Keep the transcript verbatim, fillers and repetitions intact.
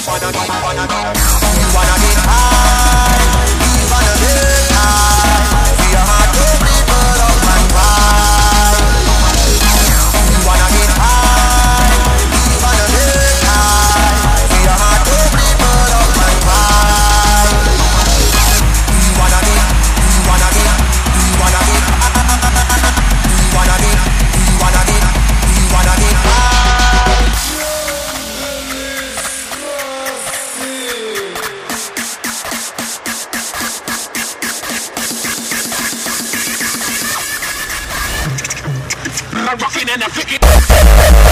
wanna get, wanna get, we wanna get high, we wanna get high. We are hard to people up and ride. We wanna get high, we wanna get high. We are hard to people up and ride. We wanna get, we wanna get, we wanna get, we wanna get, we wanna get, we wanna get high. Rockin' and I'm picking.